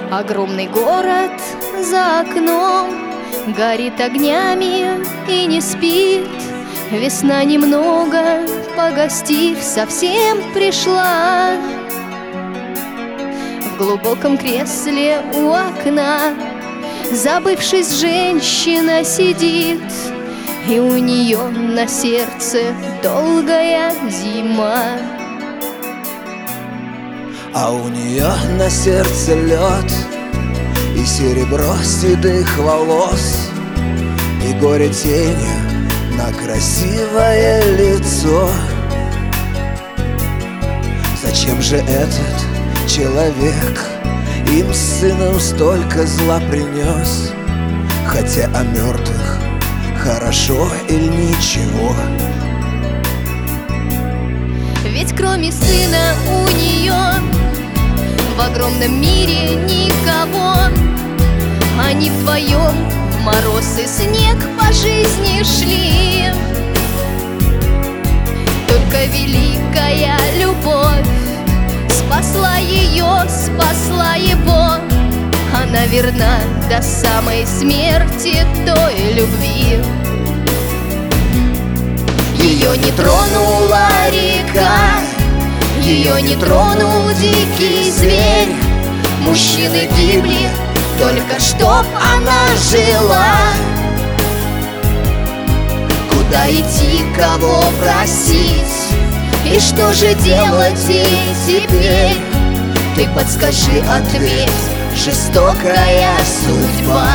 Огромный город за окном горит огнями и не спит. Весна немного, погостив, совсем пришла. В глубоком кресле у окна, забывшись, женщина сидит, и у нее на сердце долгая зима. А у нее на сердце лед и серебро седых волос, и горе тенью на красивое лицо. Зачем же этот человек им с сыном столько зла принес, хотя о мертвых хорошо или ничего? Ведь кроме сына у нее в огромном мире никого. Они вдвоем в мороз и снег по жизни шли. Только великая любовь спасла ее, спасла его. Она верна до самой смерти той любви. Ее не тронула река, ее не тронул дикий зверь. Мужчины гибли, только чтоб она жила. Куда идти, кого просить, и что же делать ей теперь? Ты подскажи, ответь, жестокая судьба.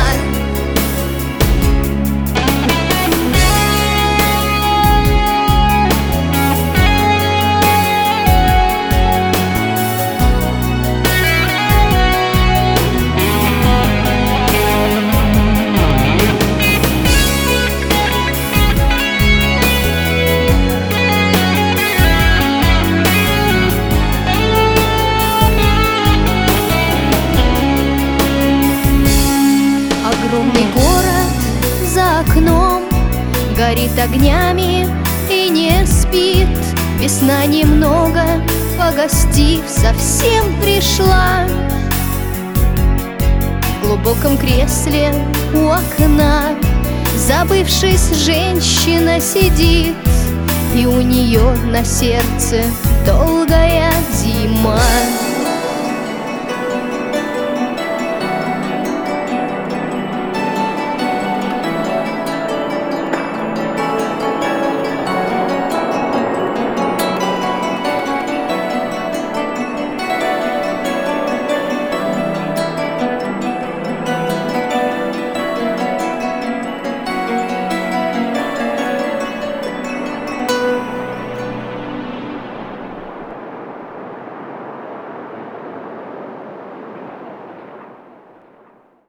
Огромный город за окном горит огнями и не спит. Весна немного, погостив, совсем пришла. В глубоком кресле у окна, забывшись, женщина сидит, и у нее на сердце долго